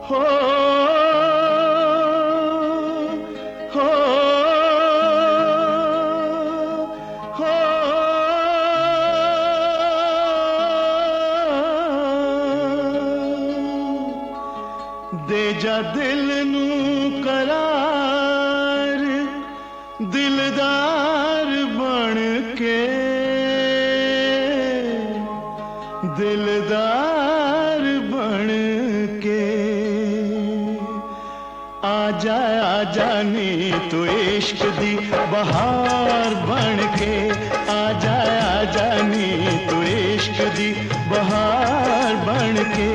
हो हो हो दे जा दिल नू करार दिलदार बन के दिलदार बन के आजा आजा नी तू इश्क दी बहार बन के आजा आजा नी तू इश्क दी बहार बन के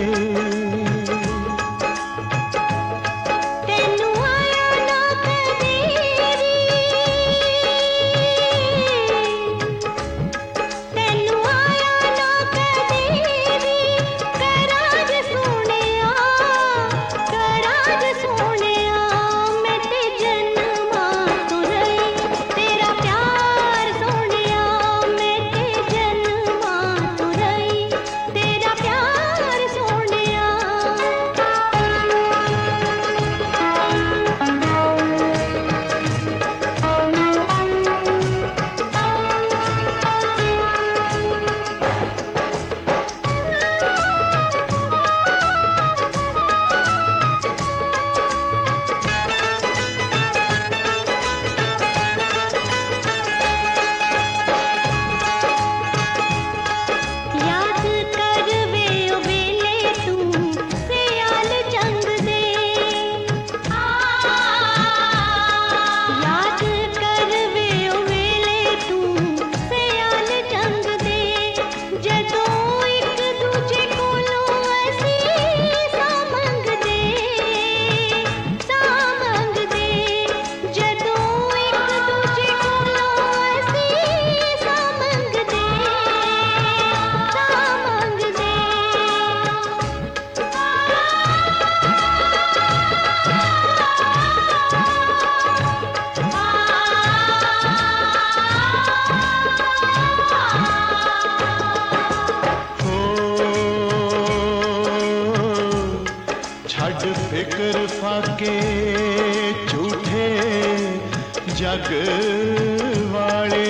फिक्र फाके झूठे जग वाले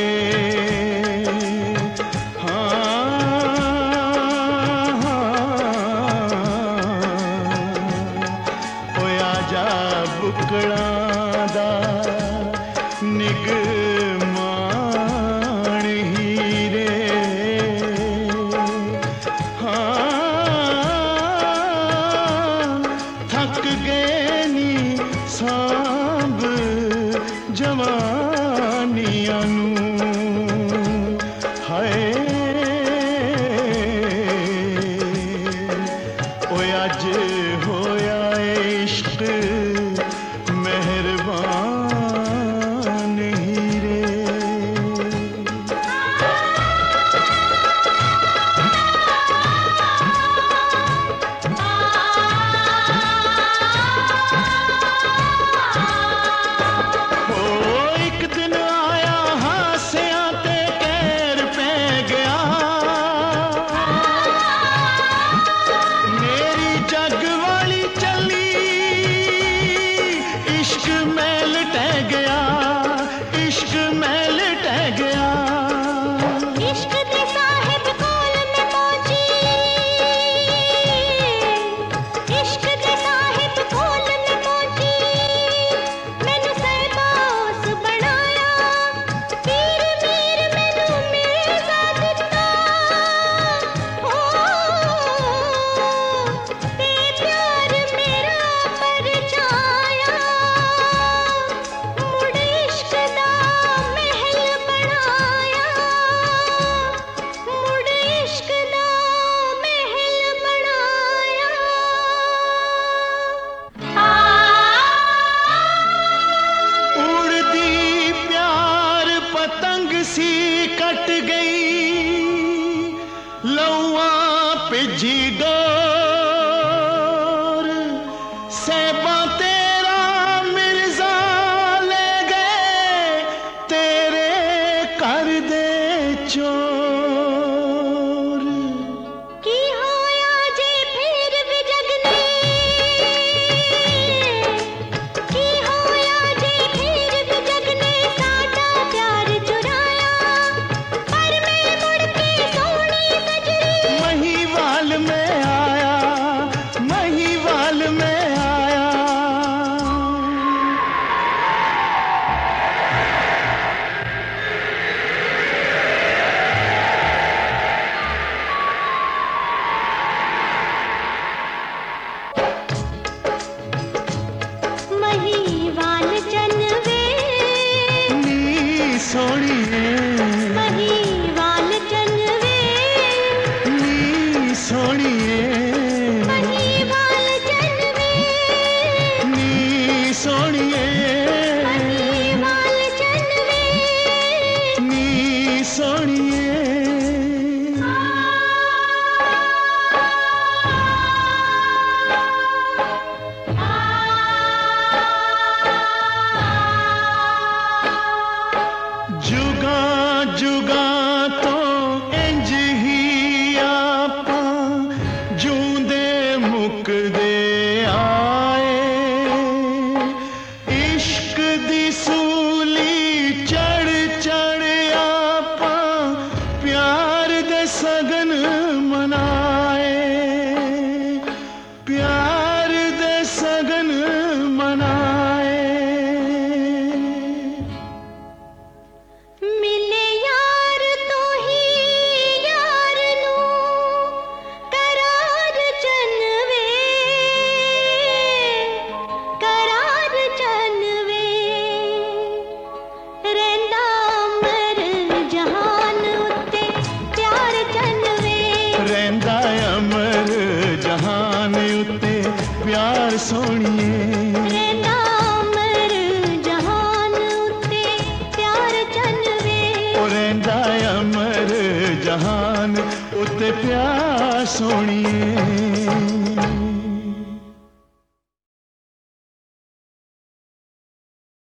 होया जा बुकड़ां दा निगमान हीरे थक गए नी सांभ जवानियां नू हाय ओए अज होया इश्क मेहरबान हीरे जग दे आए इश्क दी सूली चढ़ चढ़ आपा प्यार दे सगन मनाए, प्यार दे सगन मनाए। मिले यार तो ही यार नू करार चनवे, करार चनवे। रैंदा अमर जहान उत्ते प्यार चनवे, रैंदा अमर जहान उत्ते प्यार सोहणिए, रैंदा अमर जहान उत्ते प्यार चनवे। ओ रैंदा अमर जहान उत्ते प्यार सोहणिए।